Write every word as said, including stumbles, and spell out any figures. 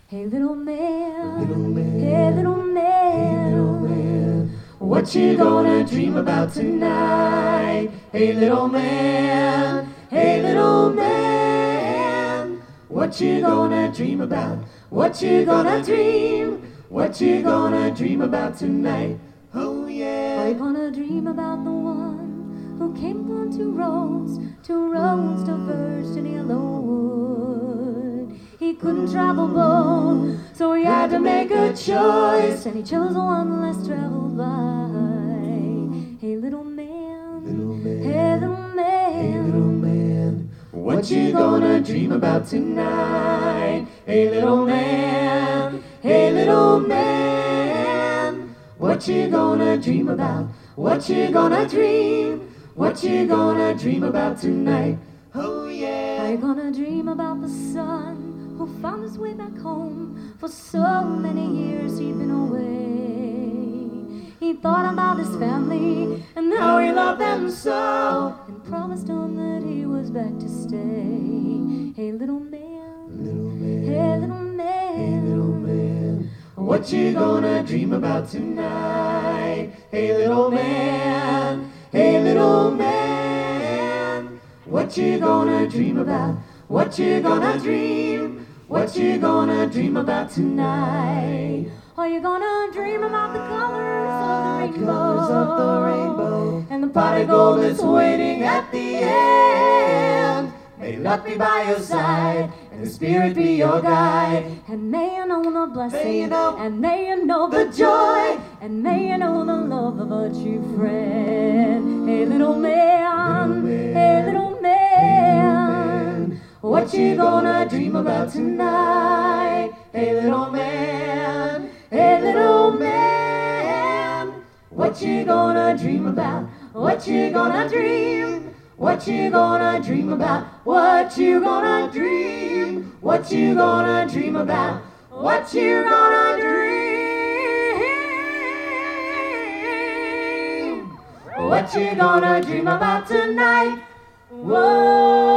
Hey little man, Little man, hey little man, little man, what you gonna dream about tonight? Hey little man, hey little man, what you gonna dream about? What you gonna dream? What you gonna dream about tonight? Oh are yeah. you gonna dream about the one who came upon two roads, two roads diverged in yellow wood? He couldn't travel both, so he had to make a choice, and he chose the one less traveled by. Hey little man, Little man, hey little hey little man, man, what you gonna dream about tonight? Hey little man, hey little man, what you gonna dream about? What you gonna dream? What you gonna dream about tonight? Oh are yeah. you gonna dream about the son who found his way back home? For so many years he'd been away. He thought about his family and how he loved them so, and promised them that he was back to stay. Hey little man, Little man, hey little hey little man, man, what you gonna dream about tonight? Hey little man, hey little man, what you gonna dream about? What you gonna dream? What you gonna dream about tonight? are you gonna dream about the colors of the rainbow? Colors of the rainbow, and the pot of gold that's waiting at the end. May luck be by your side, and the spirit be your guide. And may you know the blessing, May you know and may you know the joy, and may you know the love of a true friend. Hey little man, Little man, hey little Hey, man, little man, what you gonna dream about tonight? Hey little man, hey little man, what you gonna dream about? What you gonna dream? What you gonna dream about? What you gonna dream? What you gonna dream about? What you gonna dream? What you gonna dream about tonight? Whoa.